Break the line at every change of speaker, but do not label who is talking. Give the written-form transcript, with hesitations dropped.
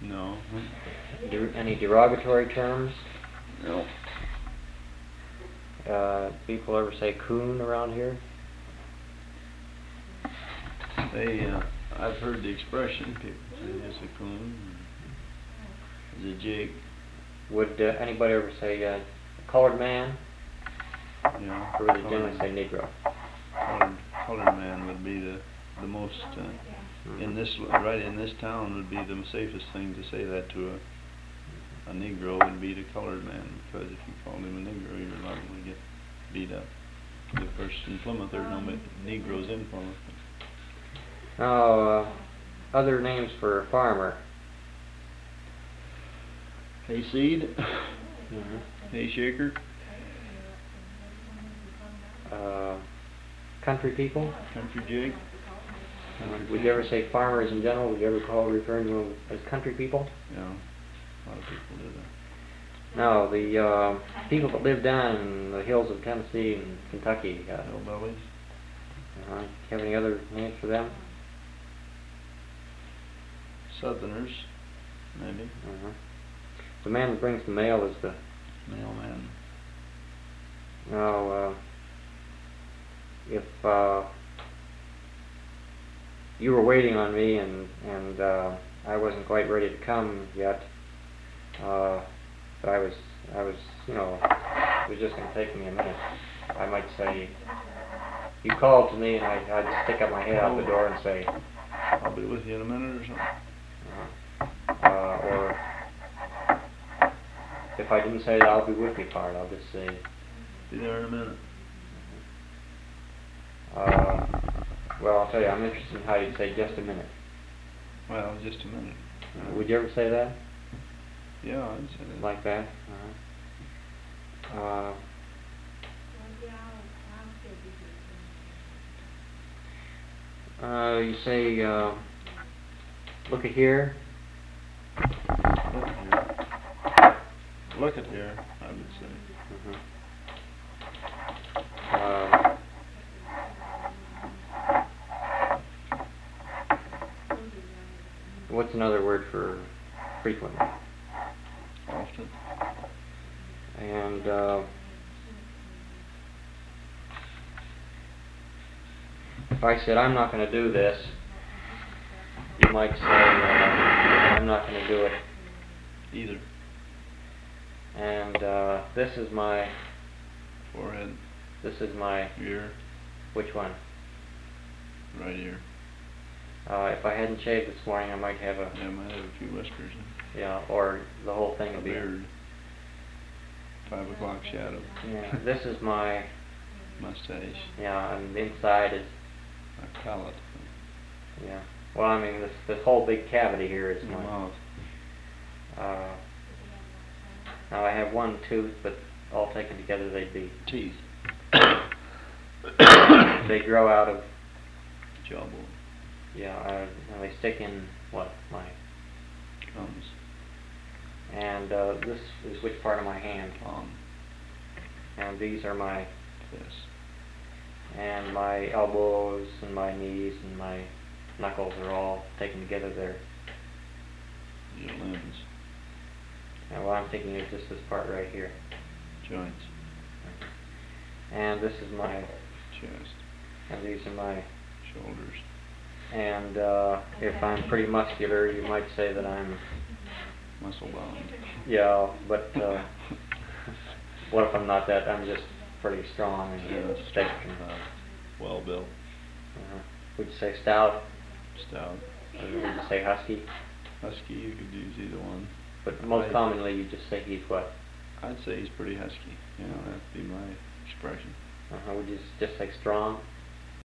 No.
Any derogatory terms?
No.
People ever say coon around here?
I've heard the expression, people say it's a coon, it's a jig.
Would anybody ever say colored man?
Yeah.
Or would they generally say Negro?
Colored man would be the most, in this town would be the safest thing to say that to a Negro would be the colored man, because if you called him a Negro, you're liable to get beat up. Of course, in Plymouth, there's no Negroes in Plymouth.
Now, other names for farmer.
Hayseed, hay shaker,
country people.
country jig.
Would you ever say farmers in general? Would you ever referring to them as country people?
Yeah, a lot of people do that.
No, the people that live down in the hills of Tennessee and Kentucky.
Hillbillies.
Do you have any other names for them?
Southerners, maybe.
The man that brings the mail is the
Mailman.
Now, if you were waiting on me and I wasn't quite ready to come yet, but I was, it was just going to take me a minute. I might say, you called to me and I'd stick up my head out the door and say,
I'll be with you in a minute or something.
Or if I didn't say the I'll be with you part, I'll just say,
be there in a minute.
Well, I'll tell you, I'm interested in how you'd say just a minute.
Well, just a minute.
Would you ever say that?
Yeah, I'd say that.
Like that? You say, look at here.
Look at here, I would say.
What's another word for frequently?
Often.
And if I said I'm not going to do this, you might say I'm not going to do it
either.
And this is my
forehead.
This is my
ear.
Which one?
Right ear.
If I hadn't shaved this morning, I might have a...
Yeah, I might have a few whiskers.
Yeah, or the whole thing would be...
beard. 5 o'clock shadow.
Yeah, this is my...
mustache.
Yeah, and the inside is...
a palate.
Yeah. Well, I mean, this whole big cavity here is my...
mouth.
Now I have one tooth, but all taken together they'd be...
teeth.
They grow out of...
jawbone.
Yeah, they stick in, what, my...
gums.
And this is which part of my hand?
Palm.
And these are my...
fist.
And my elbows and my knees and my knuckles are all taken together there.
Your limbs.
And what I'm thinking is just this part right here.
Joints.
And this is my...
chest.
And these are my...
shoulders.
And if I'm pretty muscular, you might say that I'm...
muscle bound.
Yeah, but what if I'm not that? I'm just pretty strong and thick and
well built.
Would you say stout?
Stout.
Or would you say husky?
Husky, you could use either one.
But most commonly you just say he's what?
I'd say he's pretty husky. You know, that'd be my expression.
Would you just say strong?